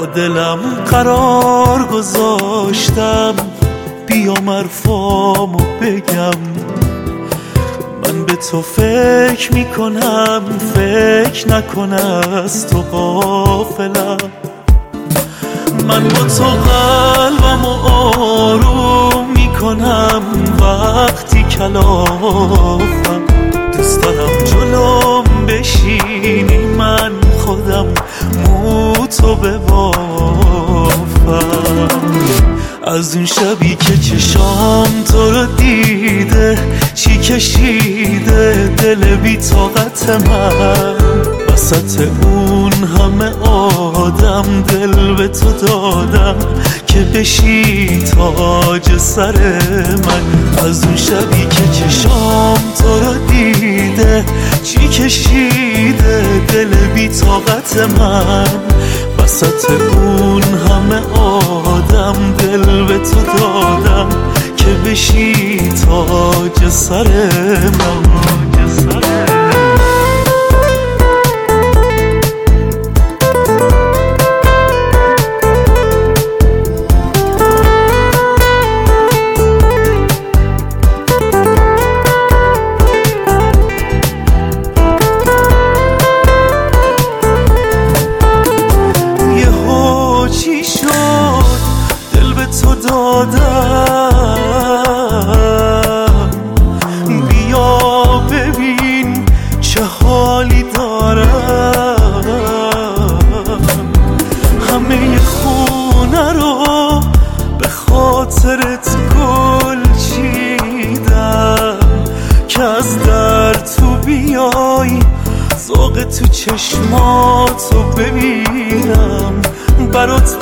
دلم قرار گذاشتم بیام حرفامو بگم. من به تو فکر میکنم، فکر نکن از تو غافلم. من با تو قلبمو آروم میکنم وقتی کلافم. دوست دارم جلوم بشینی من خودم مو تو ببافم. از اون شبی که چشام تو رو دیده چی کشیده دل بی طاقت من. وسط اون همه آدم دل به تو دادم که بشی تاج سر من. از اون شبی که چشام تو رو دیده چی کشیده دل بی طاقت من. وسط اون همه آدم دل به تو دادم که بشی تاج سر من. بیا ببین چه حالی دارم. همه خونه رو به خاطرت گل چیدم که از در تو بیای ذوق تو چشماتو ببینم برات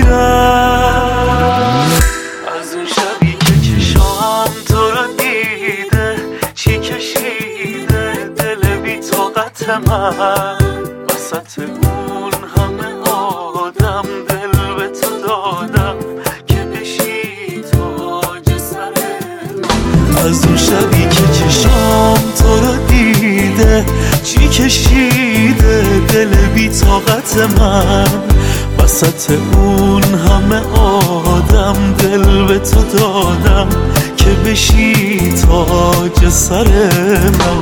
بمیرم. از اون شبی که چشام تو رو دیده چی کشیده دل بی طاقت من. وسط اون همه آدم دل به تو دادم که بشی تاج سر من. از اون شبی که چشام تو رو دیده چی کشیده دل بی طاقت من. وسط اون همه آدم دل به تو دادم که بشی تاج سر من.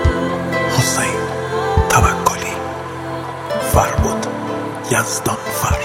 حسین توکلی، فربود یزدان فرد.